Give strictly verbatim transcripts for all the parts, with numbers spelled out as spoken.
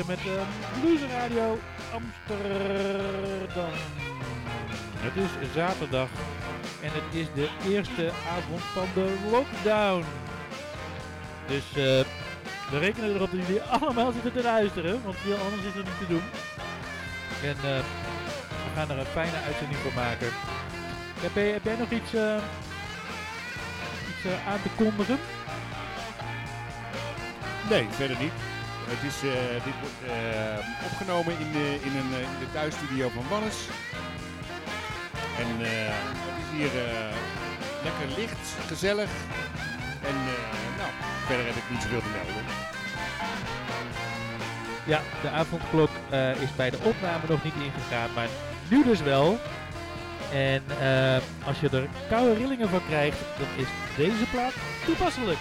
luisteren met uh, Blues Radio Amsterdam. Het is zaterdag en het is de eerste avond van de lockdown. Dus uh, we rekenen erop dat jullie allemaal zitten te luisteren, want veel anders is er niet te doen. En uh, we gaan er een fijne uitzending voor maken. Heb jij, heb jij nog iets, uh, iets uh, aan te kondigen? Nee, verder niet. Het is, uh, dit wordt uh, opgenomen in de, in, een, uh, in de thuisstudio van Wannes. En uh, het is hier uh, lekker licht, gezellig. En uh, nou, verder heb ik niet zoveel te melden. Ja, de avondklok uh, is bij de opname nog niet ingegaan, maar nu dus wel. En uh, als je er koude rillingen van krijgt, dan is deze plaat toepasselijk.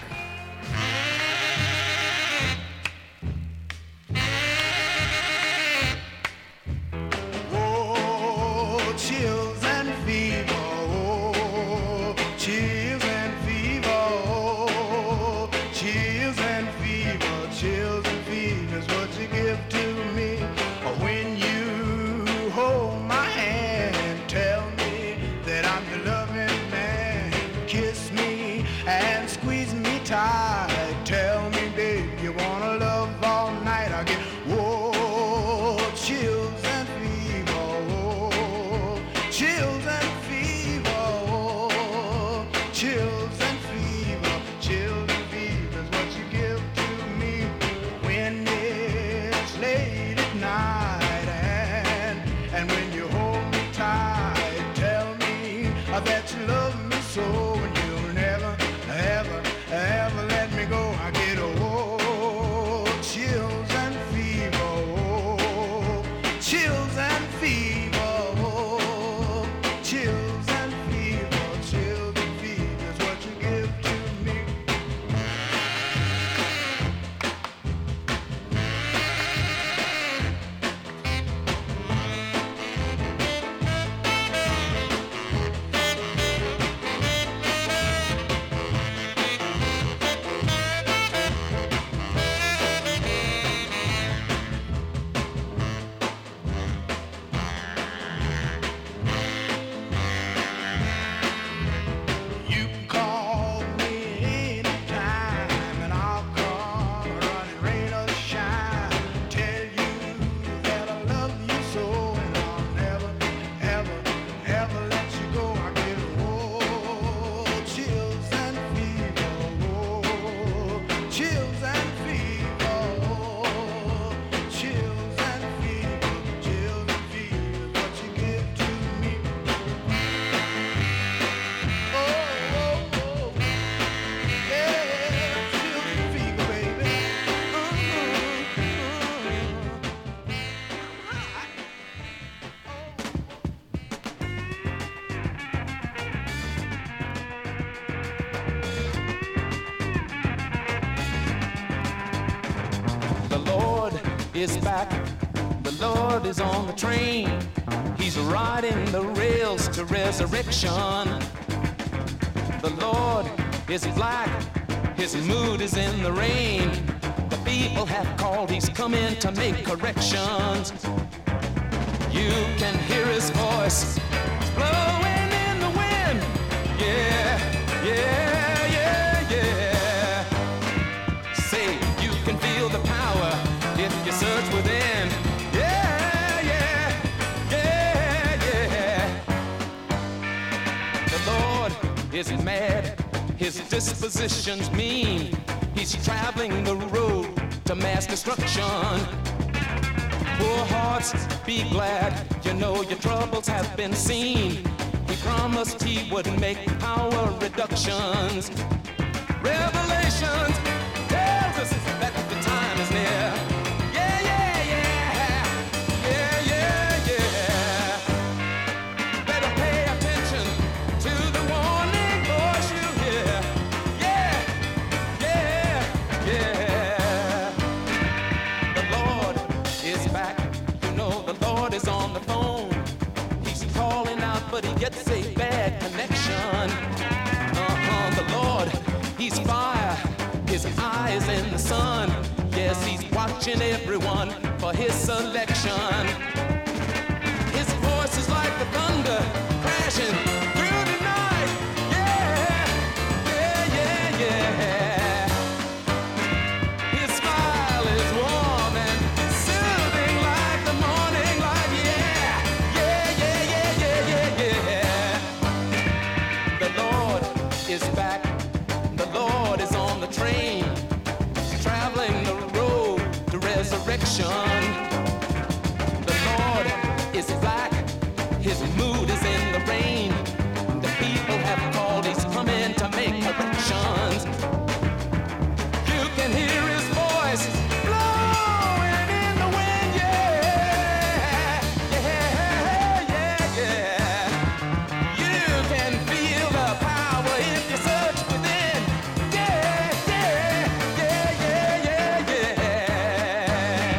Is back, the Lord is on the train. He's riding the rails to resurrection. The Lord is black, his mood is in the rain. The people have called, he's coming to make corrections. You can hear his voice blowing in the wind. Yeah, yeah, yeah, yeah. Say, you can feel the power if you search within. Yeah, yeah, yeah, yeah. The Lord is mad, his disposition's mean. He's traveling the road to mass destruction. Poor hearts, be glad, you know your troubles have been seen. He promised he would make power reductions. Revelations tells us that the time is near. But he gets a bad connection. Uh-huh, the Lord, he's fire, his eyes in the sun. Yes, he's watching everyone for his selection. His voice is like the thunder crashing through the night. Yeah, yeah, yeah, yeah. His smile is warm and soothing like the morning light. Yeah, yeah, yeah, yeah, yeah, yeah, yeah. The Lord is back. The Lord is on the train, traveling the road to resurrection. The Lord is black, his mood is in the rain. The people have called, he's coming to make corrections. You can hear his voice blowing in the wind, yeah, yeah, yeah, yeah. You can feel the power if you search within, yeah, yeah, yeah, yeah, yeah, yeah.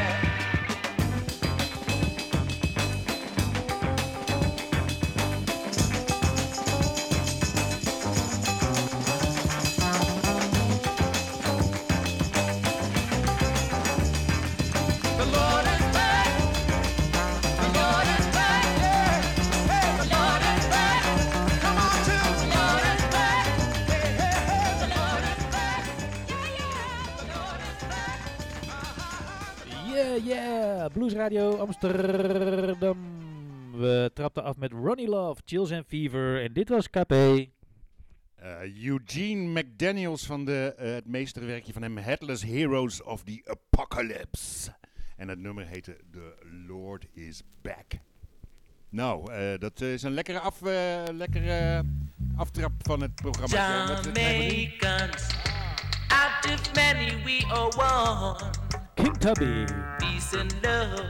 The Lord is back. The Lord is back. Yeah. Hey, the Lord is back. Come on, too. The Lord is back. Hey, hey, hey. The Lord is back. Yeah, yeah. The Lord is back. Yeah, yeah. Blues Radio Amsterdam. We trapten af met Ronnie Love, Chills and Fever. En dit was K P. Uh, Eugene McDaniels van de, uh, het meesterwerkje van hem, Headless Heroes of the Apocalypse. En het nummer heette The Lord is Back. Nou, uh, dat is een lekkere, af, uh, lekkere aftrap van het programma. Ja, wat, wat krijgen we nu? Jamaicans, out of many we are one. King Tubby. Peace and love.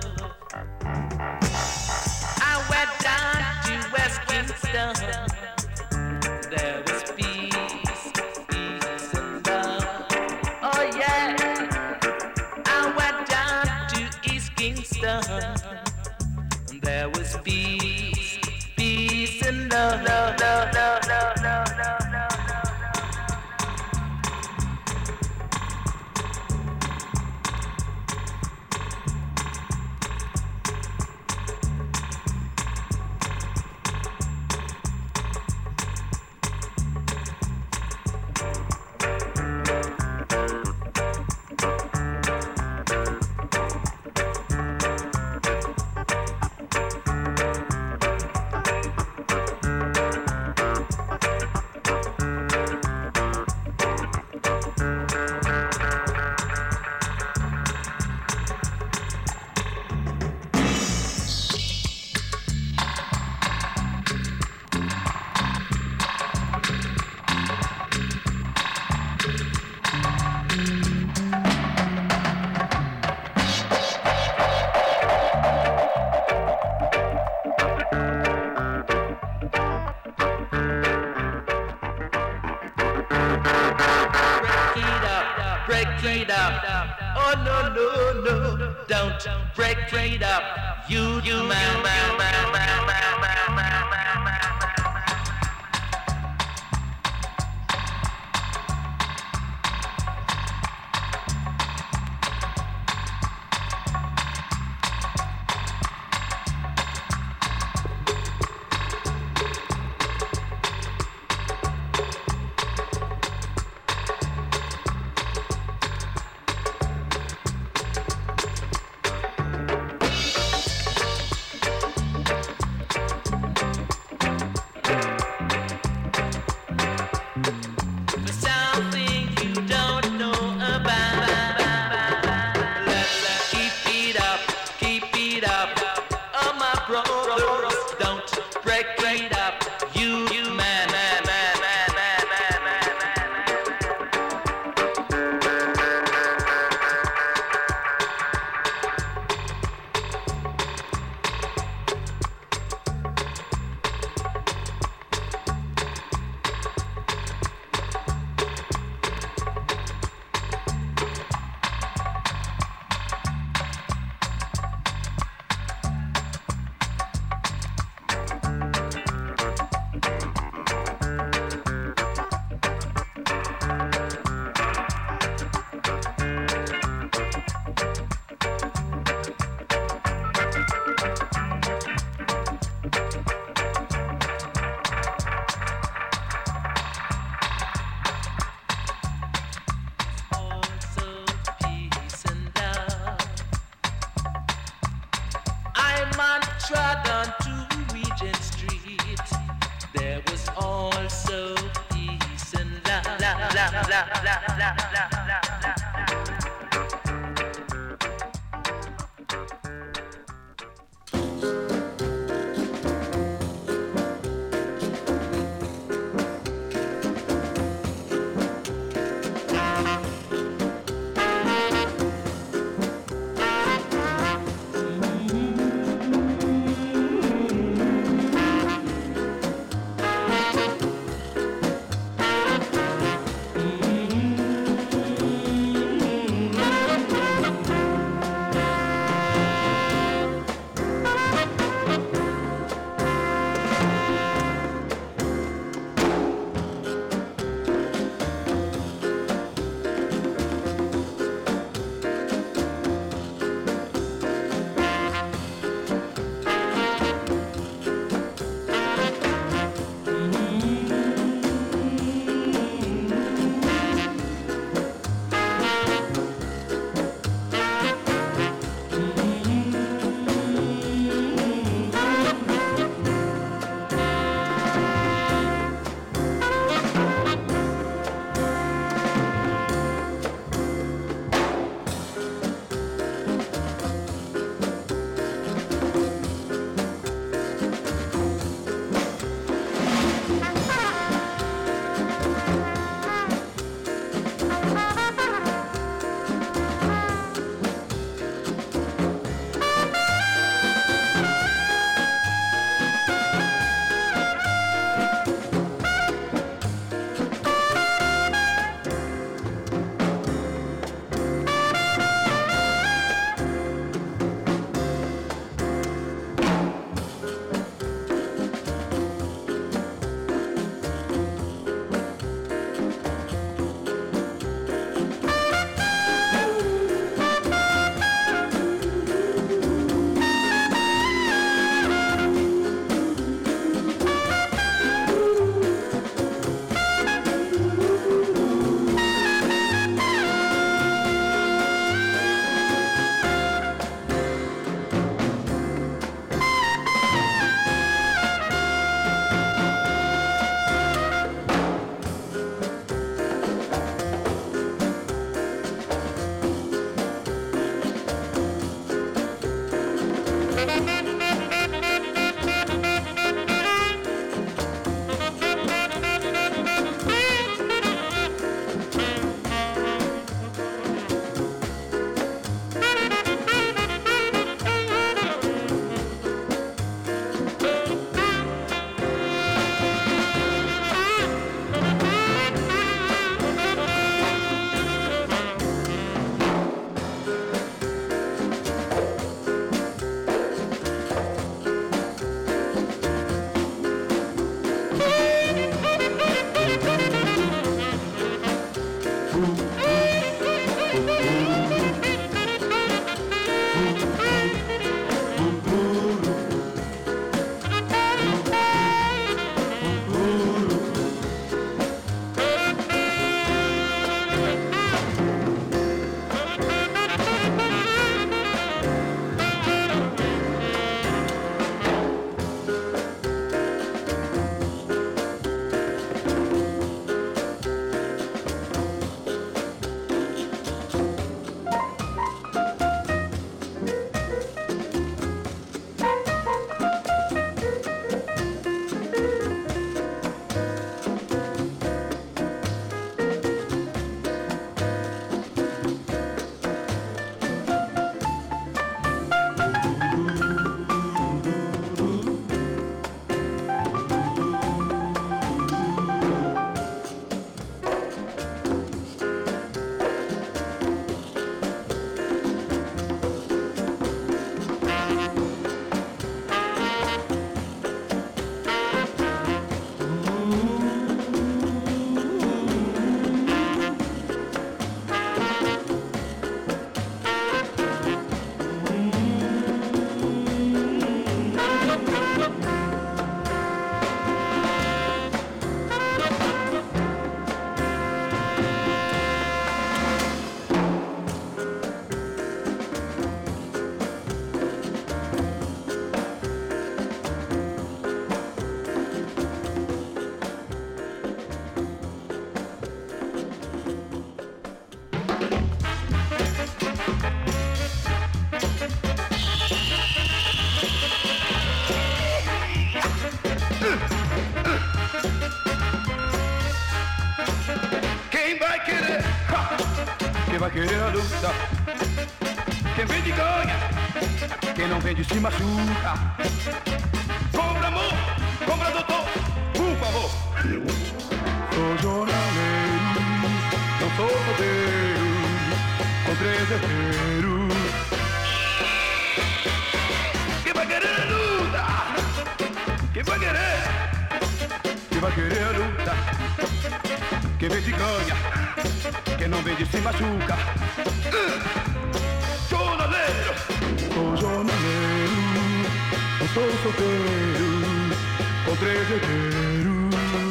I went down to West Kingston. There was peace, peace and love. Oh yeah. I went down to East Kingston. There was peace, peace and love, love, love, love, love, love, love, love. Break it up, you, you, man, man, man, man, man, man, man, man, man. Mm-hmm. Quem vai querer? Ha! Quem vai querer a luta? Quem vende ganha, quem não vende se machuca. Compra amor, compra doutor, por favor. Sou jornaleiro, não sou rodeiro, com três herdeiros. Quem vai querer a luta? Quem vai querer? Quem vai querer a luta? Quem vende ganha, quem não vende se machuca. Uh! Jornaleiro, sou jornaleiro, não sou solteiro, com três herdeiros.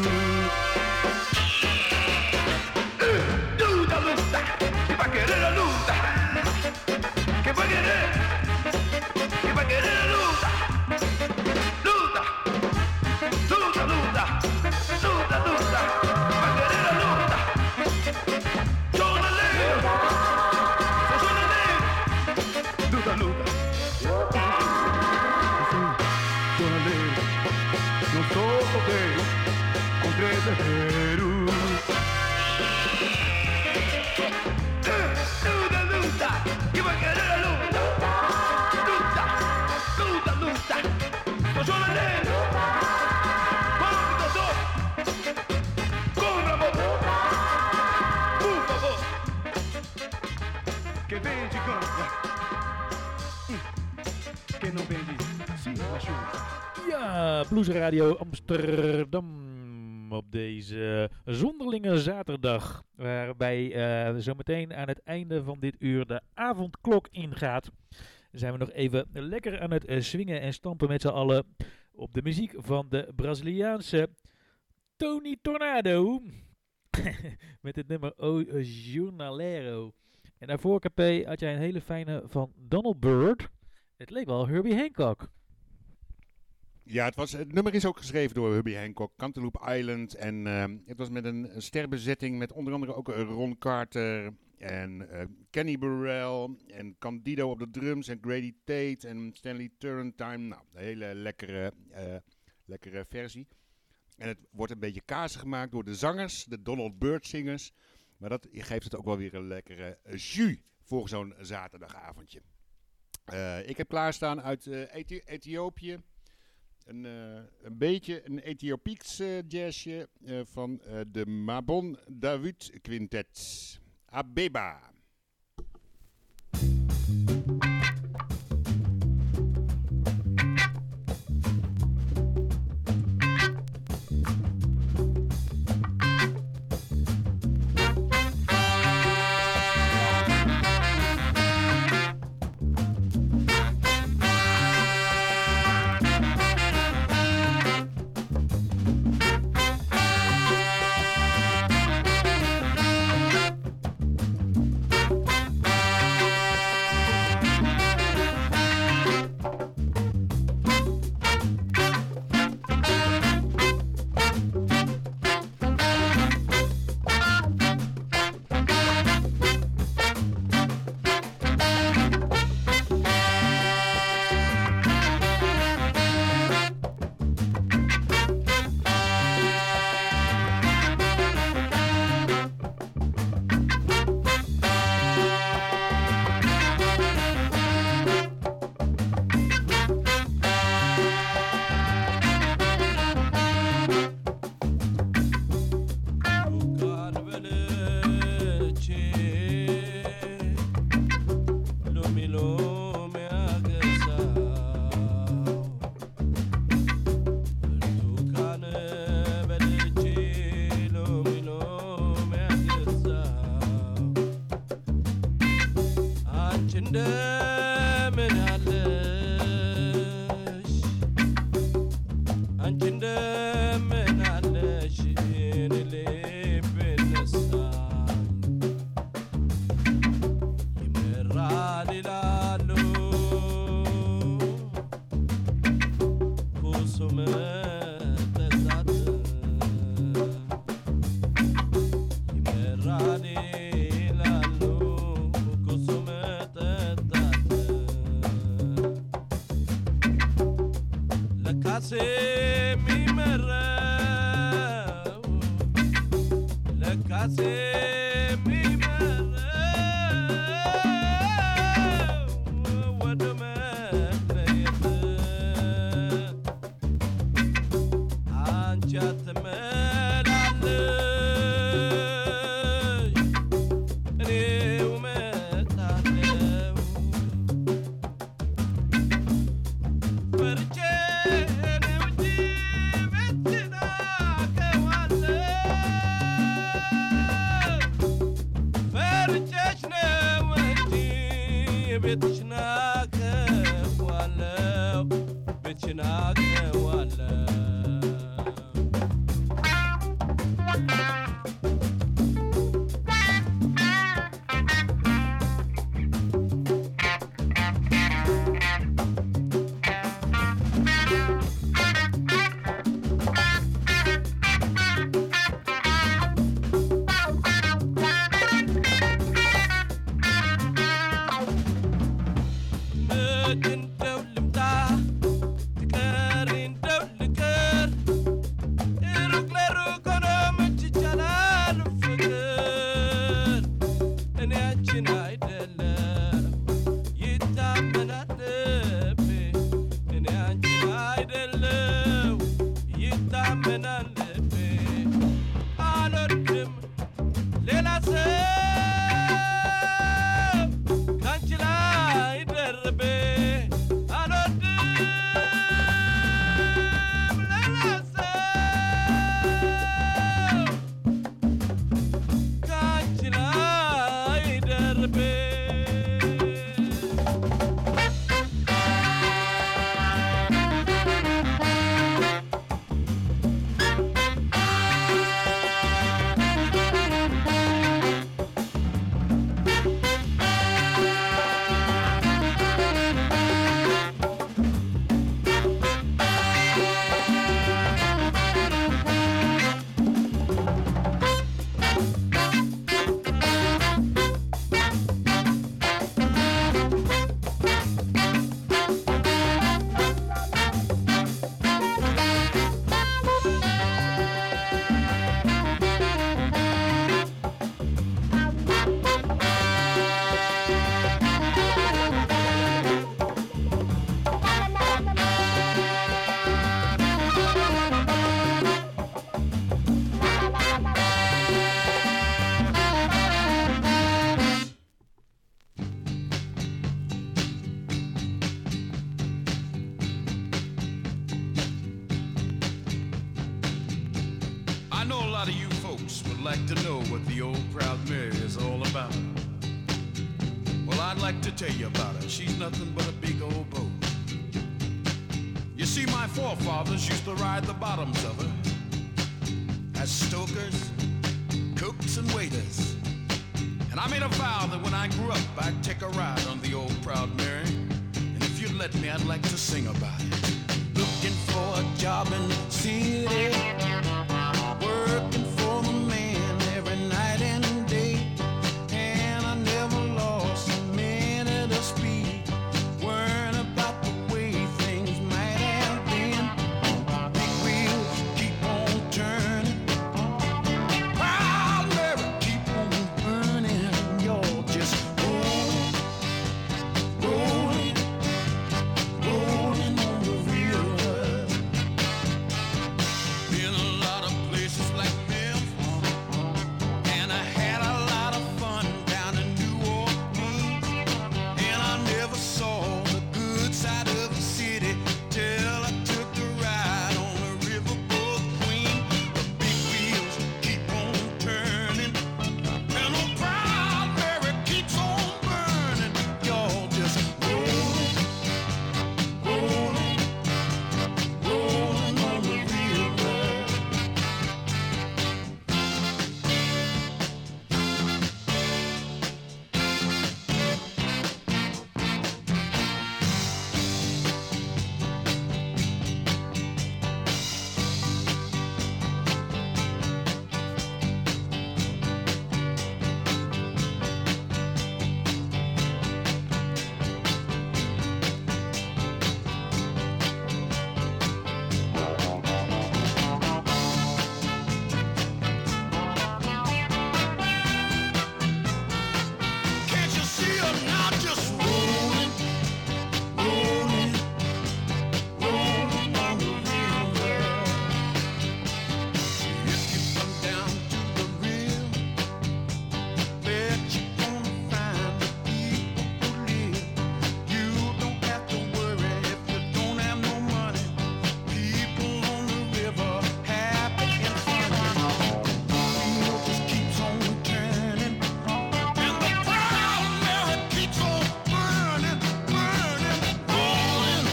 Uh! Luta, luta, quem vai querer a luta? Quem vai querer? Quem vai querer a luta? Luta, luta, luta, luta, luta, vai querer a luta? Jornaleiro, sou jornaleiro, luta, luta. Jornaleiro, não sou solteiro, com três herdeiros. Luta, luta, que vai querer a luta? Luta, luta, luta, sou jornaleiro. Compre, doutor, compra, amor, por favor. Quem vende ganha, quem não vende se machuca. Ja, Blues Radio Amsterdam op deze zonderlinge zaterdag, waarbij uh, zometeen aan het einde van dit uur de avondklok ingaat. Zijn we nog even lekker aan het uh, swingen en stampen met z'n allen op de muziek van de Braziliaanse Tony Tornado met het nummer O Jornaleiro. En daarvoor, K P, had jij een hele fijne van Donald Byrd. Het leek wel Herbie Hancock. Ja, het, was, het nummer is ook geschreven door Herbie Hancock, Cantaloupe Island. En uh, het was met een, een sterbezetting met onder andere ook Ron Carter en uh, Kenny Burrell en Candido op de drums en Grady Tate en Stanley Turrentine. Nou, een hele lekkere, uh, lekkere versie. En het wordt een beetje kazen gemaakt door de zangers, de Donald Byrd zingers. Maar dat geeft het ook wel weer een lekkere uh, jus voor zo'n zaterdagavondje. Uh, ik heb klaarstaan uit uh, Ethi- Ethiopië. Een, uh, een beetje een Ethiopieks uh, jazzje uh, van uh, de Mabon Dawood Quintet. Abeba. Se lot of you folks would like to know what the old Proud Mary is all about. Well, I'd like to tell you about her. She's nothing but a big old boat. You see, my forefathers used to ride the bottoms of her as stokers, cooks, and waiters. And I made a vow that when I grew up, I'd take a ride on the old Proud Mary. And if you'd let me, I'd like to sing about it. Looking for a job in the city, working for the man every night and day. And I never lost a minute of speed, worrying about the way things might have been. Big wheels keep on turning, Proud Mary keep on burning. You're just rolling, rolling, rolling on the river. Been a lot of places like Memphis, and I had a lot of fun down in New Orleans. And I never saw the good side of the city till I took a ride on the Riverboat Queen. The big wheels keep on turning, and the Proud Mary keeps on burning. Y'all just rolling, rolling, rolling on the river. Can't you see her now just rolling, rolling, rolling on the river? If you come down to the river, bet you're gonna find the people who live. You don't have to worry if you don't have no money. People on the river, happy and funny. The wheel just keeps on turning, and the Proud Mary keeps on burning, burning, rolling,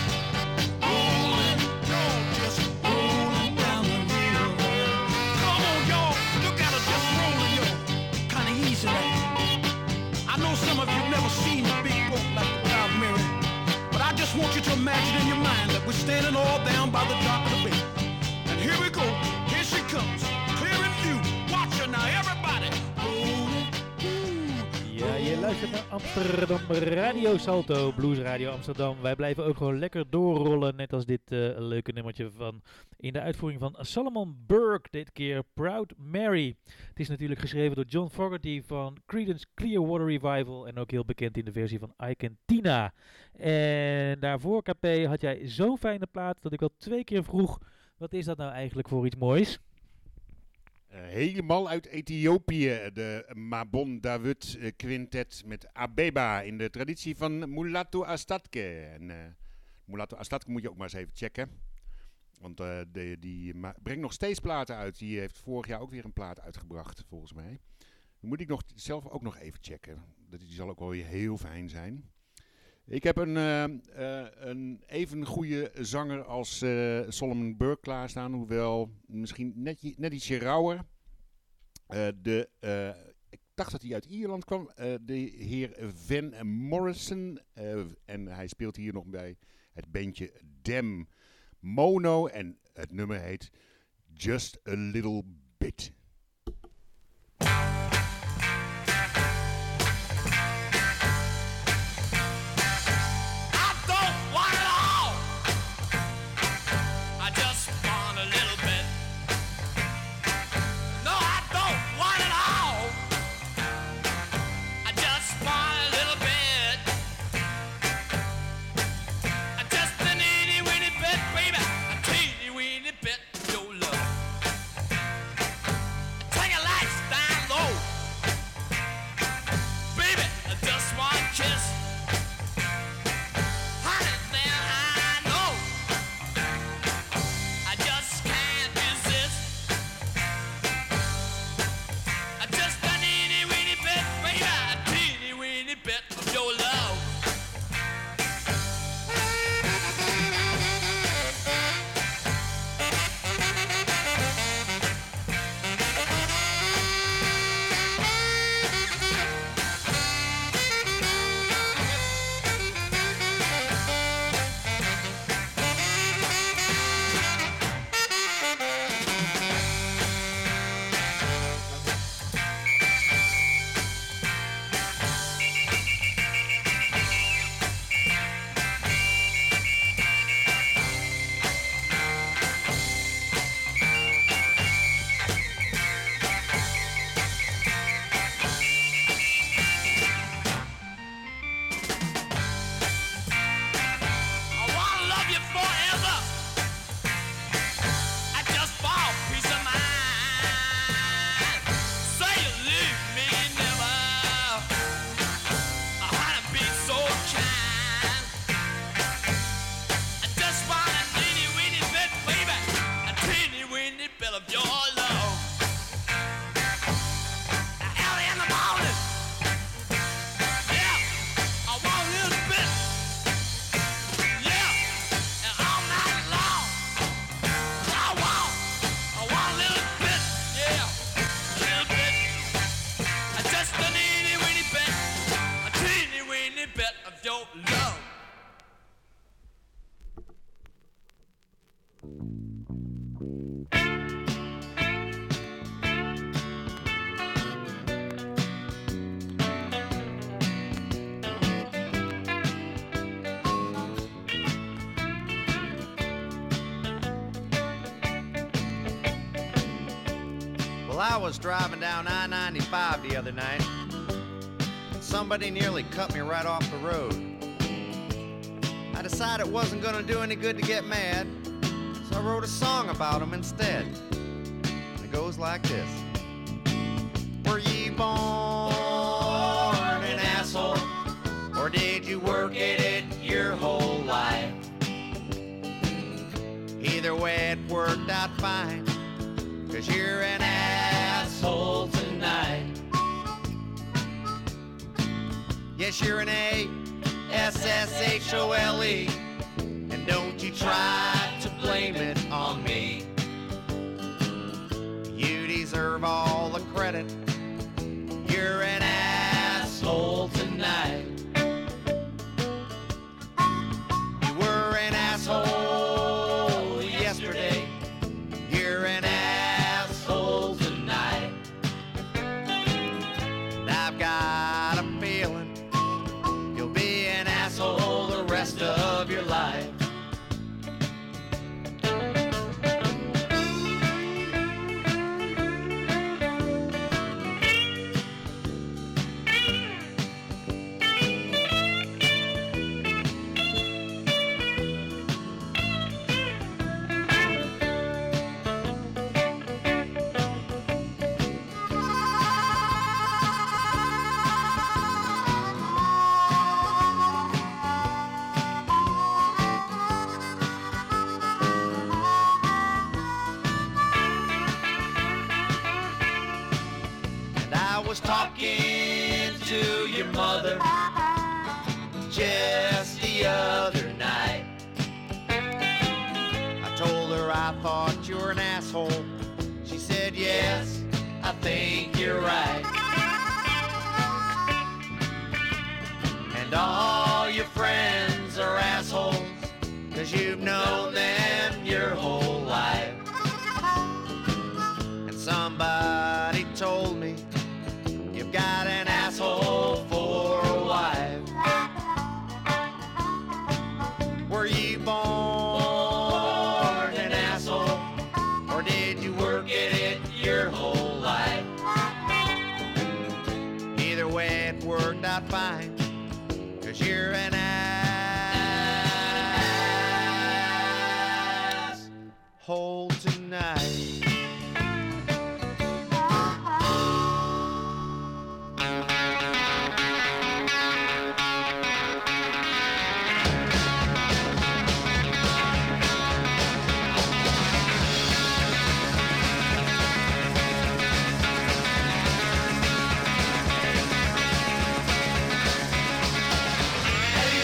rolling. Y'all just rolling down the river. Come on, y'all, look at her just rolling, yo. Kinda easy, right? I know some of you've never seen a big boat like the Proud Mary, but I just want you to imagine in your mind that we're standing all down by the dock of the bay. And here we go, here she comes, clear in view. Watch her now, everybody. Rolling, ooh. Ja, je luistert naar Amsterdam Radio Salto, Blues Radio Amsterdam. Wij blijven ook gewoon lekker doorrollen, net als dit eh, leuke nummertje van in de uitvoering van Solomon Burke, dit keer Proud Mary. Het is natuurlijk geschreven door John Fogerty van Creedence Clearwater Revival en ook heel bekend in de versie van Ike en Tina. En daarvoor, K P, had jij zo'n fijne plaat dat ik al twee keer vroeg, wat is dat nou eigenlijk voor iets moois? Eh, helemaal uit Ethiopië, de Mabon Dawud eh, Quintet met Abeba in de traditie van Mulatu Astatke. En eh Mulatu Astatke moet je ook maar eens even checken. Want eh, de, die ma- brengt nog steeds platen uit. Die heeft vorig jaar ook weer een plaat uitgebracht, volgens mij. Die moet ik nog zelf ook nog even checken. Dat- Die zal ook wel weer heel fijn zijn. Ik heb een, eh, eh, een even goede zanger als eh, Solomon Burke klaarstaan. Hoewel misschien net, i- net ietsje rauwer. Eh, de, eh, ik dacht dat hij uit Ierland kwam. eh, de heer Van Morrison. eh, en hij speelt hier nog bij het bandje Dem Mono. En het nummer heet Just a Little Bit. I don't want it all. I just want a little bit. No, I don't want it all. I just want a little bit. I just a itty bitty bit, baby. A teeny weeny bit of your love. Well, I was driving down I ninety-five the other night. Somebody nearly cut me right off the road. I decided it wasn't gonna do any good to get mad, so I wrote a song about him instead. It goes like this. Were ye born an asshole, or did you work at it your whole life? Either way it worked out fine, 'cause you're an asshole tonight. Yes, you're an A S S H O L E, and don't you try to blame it on me. You deserve all the credit. You're an asshole tonight. You were an asshole yesterday. You're an asshole tonight. And I've got a feeling you'll be an asshole the rest of your life. Talking to your mother just the other night. I told her I thought you were an asshole. She said, yes, I think you're right. And all your friends are assholes, 'cause you've known them your whole life. And somebody told me you've got an asshole for a wife. Were you born an asshole, or did you work at it your whole life? Either way it worked out fine, 'cause you're an asshole tonight. Hey,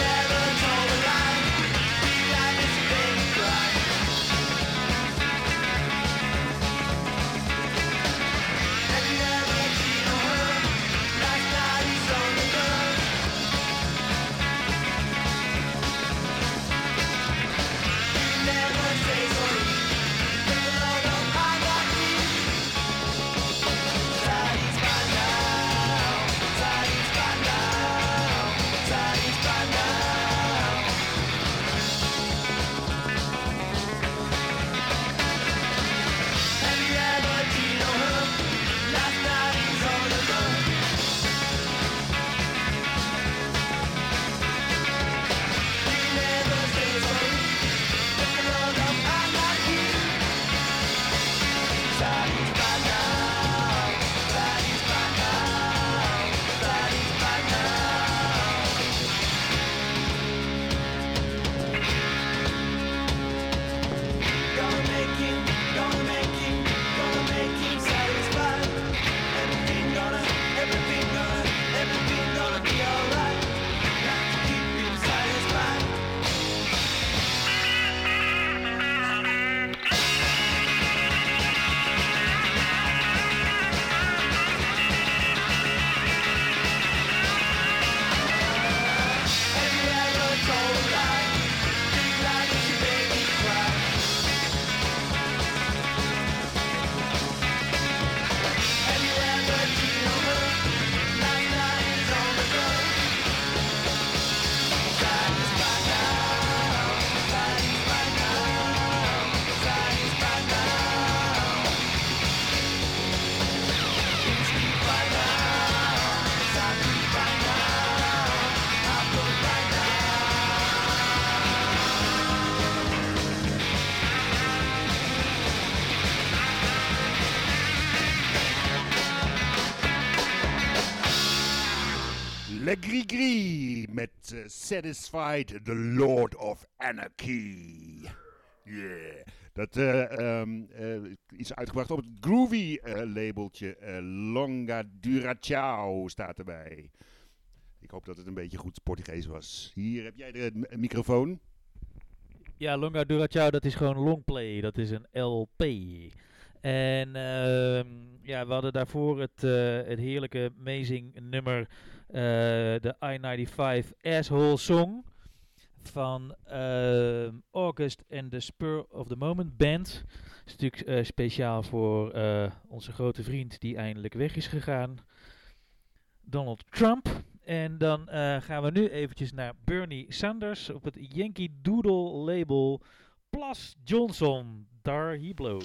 Le Gris-Gris met uh, Satisfied, the Lord of Anarchy. Yeah. Dat uh, um, uh, is uitgebracht op het Groovy uh, labeltje. Uh, Longa Dura Ciao staat erbij. Ik hoop dat het een beetje goed Portugees was. Hier heb jij de m- microfoon. Ja, Longa Dura Ciao, dat is gewoon longplay. Dat is een L P. En uh, ja, we hadden daarvoor het, uh, het heerlijke, amazing nummer, uh, de I negenennegentig Asshole Song van uh, August and the Spur of the Moment Band. Dat is natuurlijk uh, speciaal voor uh, onze grote vriend die eindelijk weg is gegaan, Donald Trump. En dan uh, gaan we nu eventjes naar Bernie Sanders op het Yankee Doodle label Plus Johnson, There He Blows.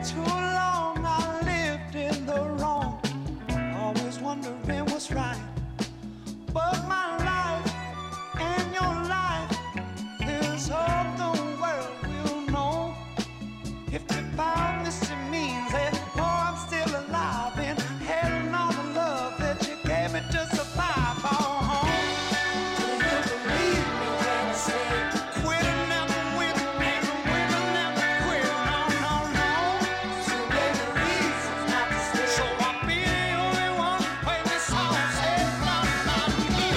too long I lived in the wrong, always wondering what's right. But my life and your life is all the world will know. If you found this, it means that oh, I'm still alive and having all the love that you gave me to survive. Oh, home. Do you believe me when I say quitting never win and winning never quit? No, no, no. So many reasons not to stay. So I'll be the only one when this song says no, no, no.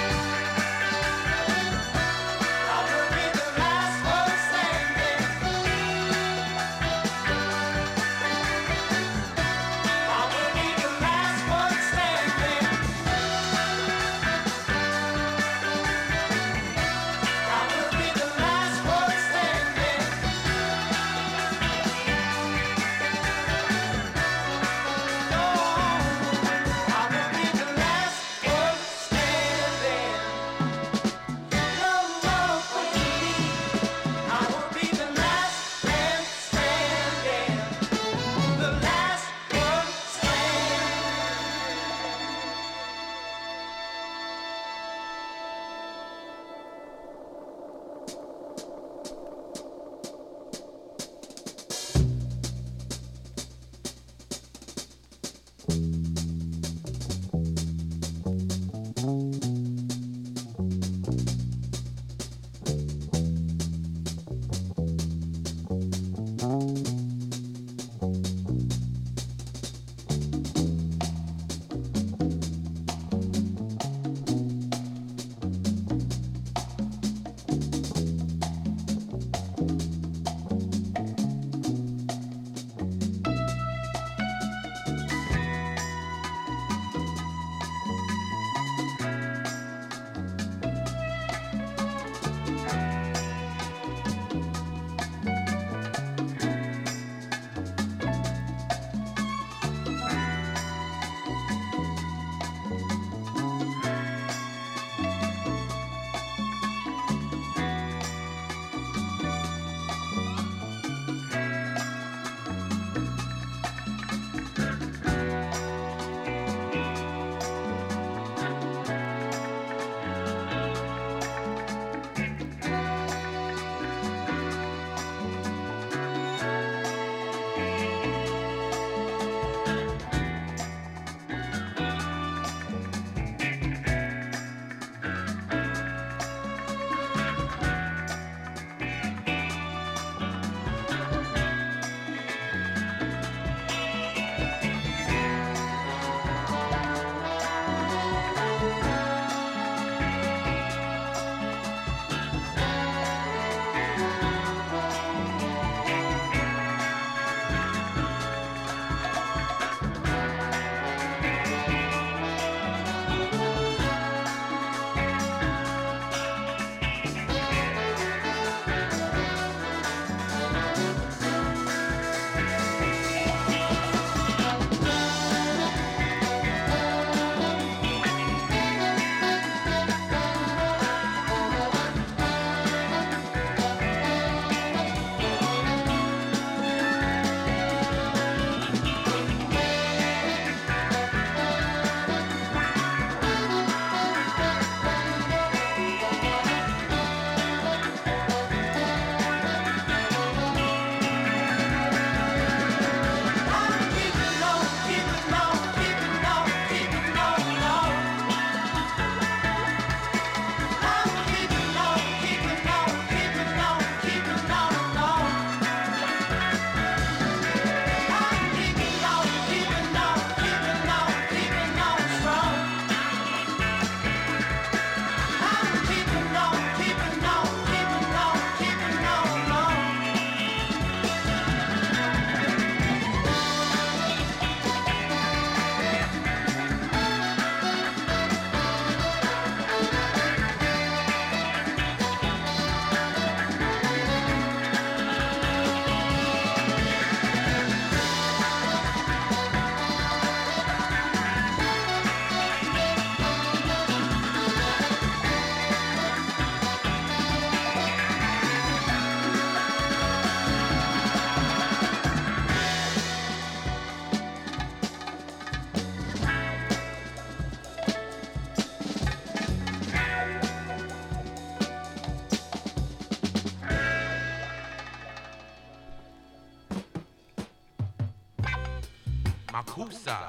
I will be the last one standing. Makusa.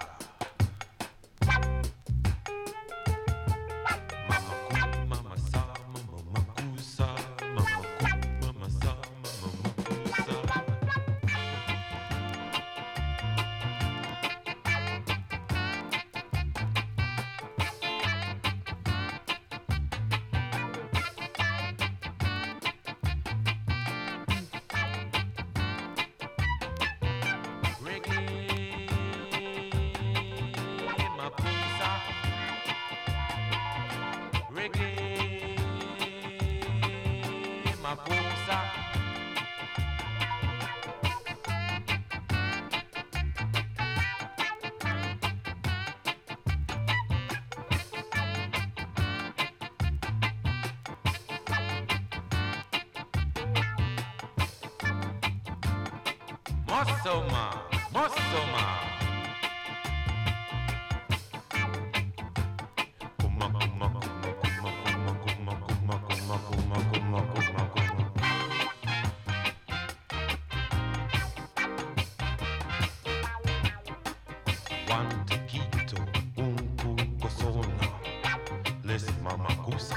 Mosoma, Mosoma. Kuma kuma kuma kuma kuma kuma kuma kuma kuma kuma kuma kuma. One Quito, un Cusona, les mamacusa.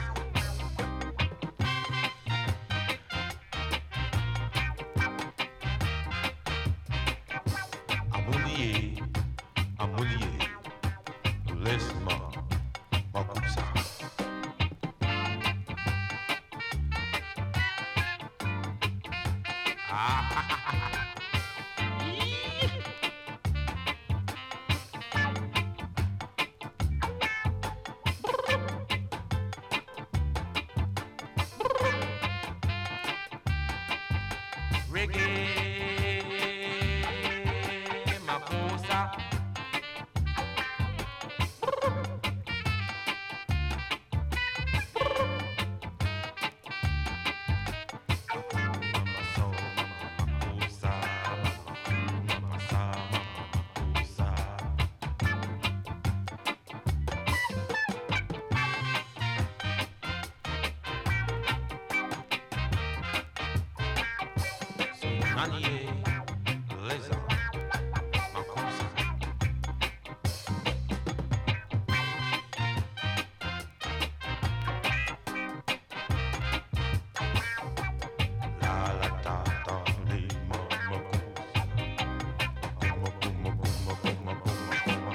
Amulier, amulier, laisse-moi m'accousa. Reggae, Makusa. Nanier, Leza, Makusa. La la ta ta li ma makusa. Kuma kuma kuma kuma kuma kuma.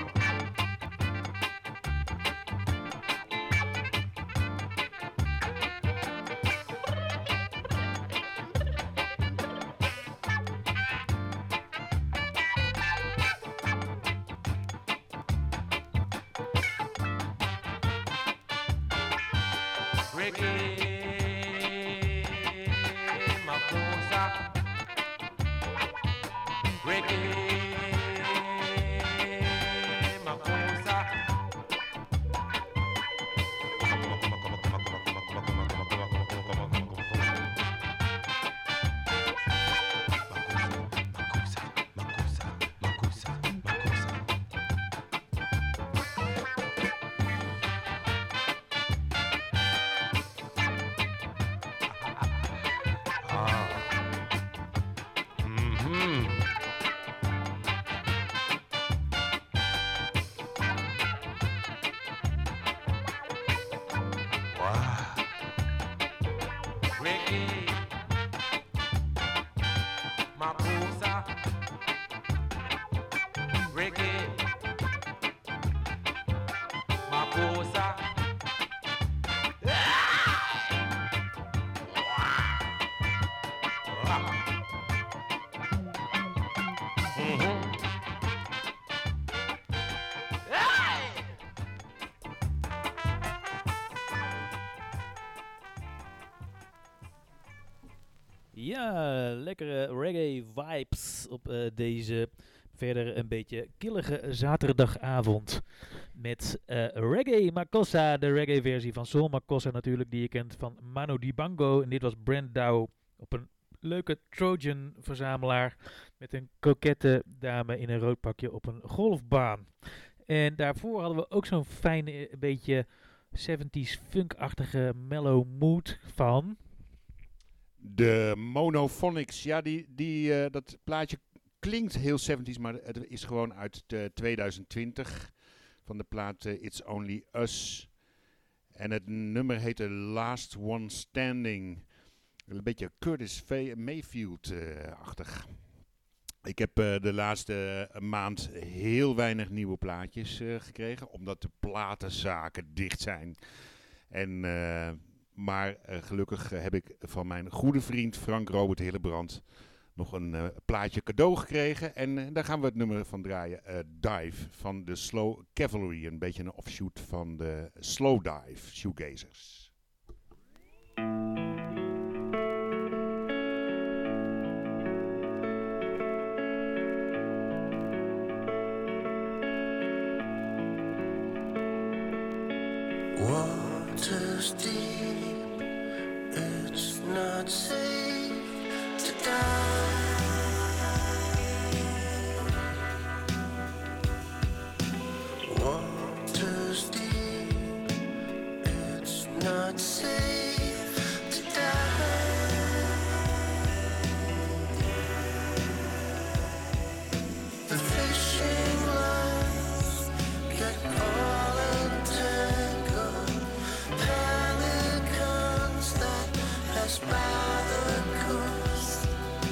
Reggae, Makusa. Reggae, Makusa. Makusa, Makusa, Makusa, Makusa. Ah. Mm-hmm. Wow. Reggae, Makusa. Reggae, Makusa. Mm-hmm. Ja, lekkere reggae vibes op uh, deze verder een beetje killige zaterdagavond. Met uh, Reggae Makossa, de reggae versie van Soul Makossa natuurlijk, die je kent van Manu Dibango. En dit was Brent Dow op een leuke Trojan verzamelaar met een kokette dame in een rood pakje op een golfbaan. En daarvoor hadden we ook zo'n fijn uh, beetje zeventies funk-achtige mellow mood van... De Monophonics, ja, die, die, uh, dat plaatje klinkt heel zeventig, maar het is gewoon uit de tweeduizend twintig van de plaat uh, It's Only Us. En het nummer heette Last One Standing. Een beetje Curtis V- Mayfield-achtig. Ik heb uh, de laatste uh, maand heel weinig nieuwe plaatjes uh, gekregen, omdat de platenzaken dicht zijn. En, uh, maar uh, gelukkig uh, heb ik van mijn goede vriend Frank Robert Hillebrand nog een uh, plaatje cadeau gekregen. En uh, daar gaan we het nummer van draaien. Uh, Dive van de Slow Cavalry. Een beetje een offshoot van de Slow Dive Shoegazers. Water's deep, it's not safe to dive. Water's deep, it's not safe to dive. The fishing lines get all entangled. Pelicans that pass by the coast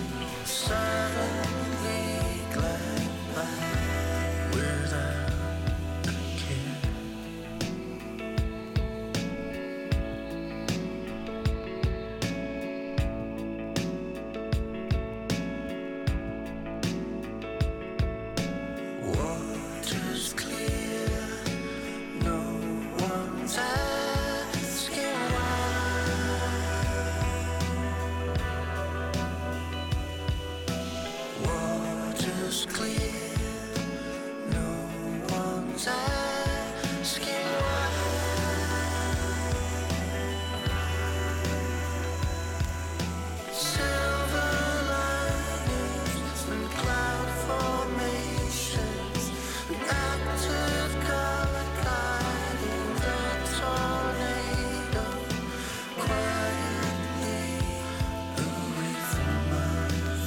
silently glide by without a care. Water's clear, no one's asking why. Water's clear, no one's asking why. Silver linings and cloud formations, an active color guiding the tornado quietly away from us.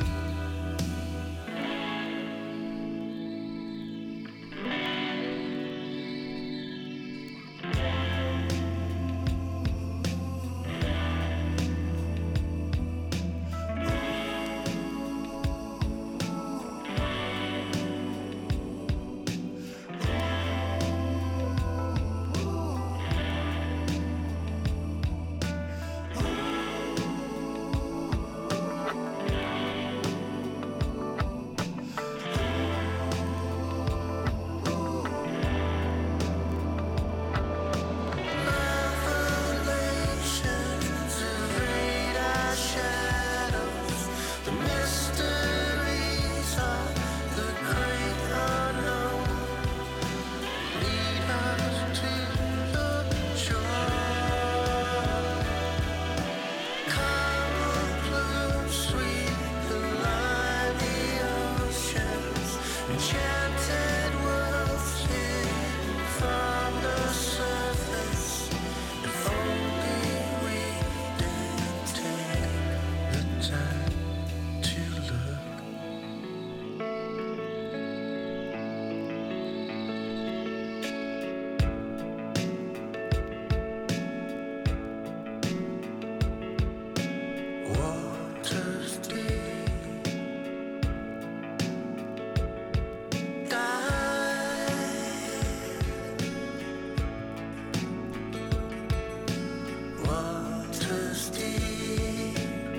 Revelations evade our shadows. The mysteries of the great unknown lead us to the shore. Coral blue, sweet and lively oceans, enchanted worlds hidden from the surface. If only we did take the time to look. Water's deep, dive. Water's deep,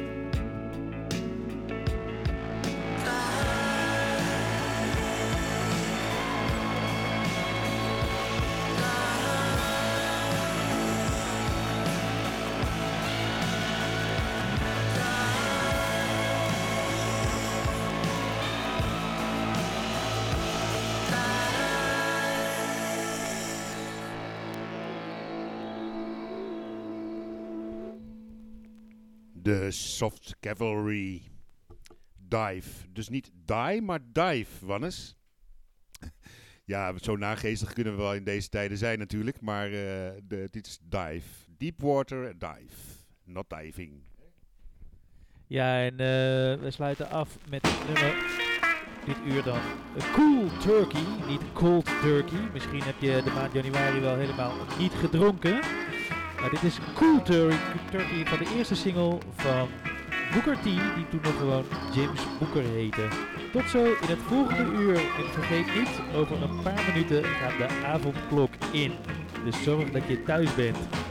De Soft Cavalry. Dive. Dus niet die, maar dive, Wannes. Ja, zo nageestig kunnen we wel in deze tijden zijn natuurlijk. Maar uh, de, dit is dive. Deepwater dive. Not diving. Ja, en uh, we sluiten af met het nummer dit uur dan Cool Turkey, niet Cold Turkey. Misschien heb je de maand januari wel helemaal niet gedronken. Maar dit is Cool Tur- Turkey van de eerste single van Booker T, die toen nog gewoon James Booker heette. Tot zo in het volgende uur. En vergeet niet, over een paar minuten gaat de avondklok in. Dus zorg dat je thuis bent.